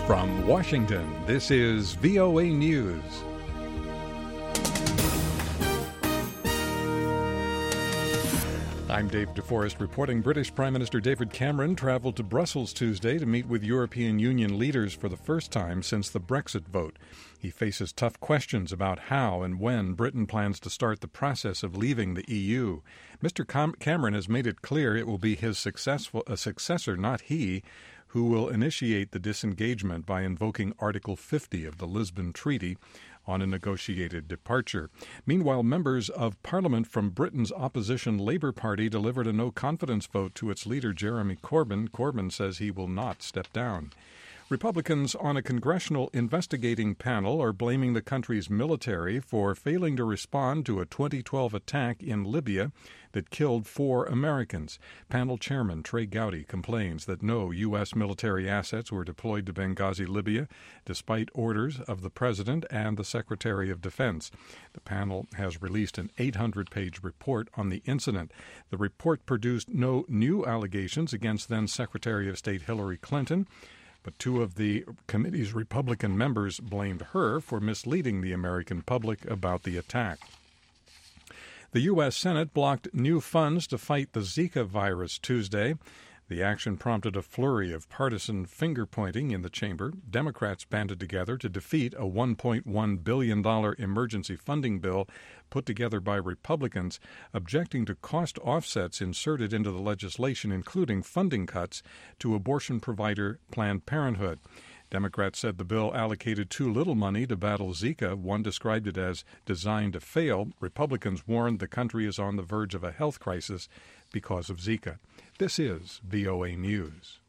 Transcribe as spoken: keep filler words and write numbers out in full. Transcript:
From Washington, this is V O A News. I'm Dave DeForest reporting. British Prime Minister David Cameron traveled to Brussels Tuesday to meet with European Union leaders for the first time since the Brexit vote. He faces tough questions about how and when Britain plans to start the process of leaving the E U. Mister Cam- Cameron has made it clear it will be his successful, a successor, not he, who will initiate the disengagement by invoking Article fifty of the Lisbon Treaty on a negotiated departure. Meanwhile, members of Parliament from Britain's opposition Labour Party delivered a no-confidence vote to its leader, Jeremy Corbyn. Corbyn says he will not step down. Republicans on a congressional investigating panel are blaming the country's military for failing to respond to a twenty twelve attack in Libya that killed four Americans. Panel chairman Trey Gowdy complains that no U S military assets were deployed to Benghazi, Libya, despite orders of the president and the Secretary of Defense. The panel has released an eight hundred page report on the incident. The report produced no new allegations against then Secretary of State Hillary Clinton, but two of the committee's Republican members blamed her for misleading the American public about the attack. The U S Senate blocked new funds to fight the Zika virus Tuesday. The action prompted a flurry of partisan finger-pointing in the chamber. Democrats banded together to defeat a one point one billion dollars emergency funding bill put together by Republicans, objecting to cost offsets inserted into the legislation, including funding cuts to abortion provider Planned Parenthood. Democrats said the bill allocated too little money to battle Zika. One described it as designed to fail. Republicans warned the country is on the verge of a health crisis because of Zika. This is V O A News.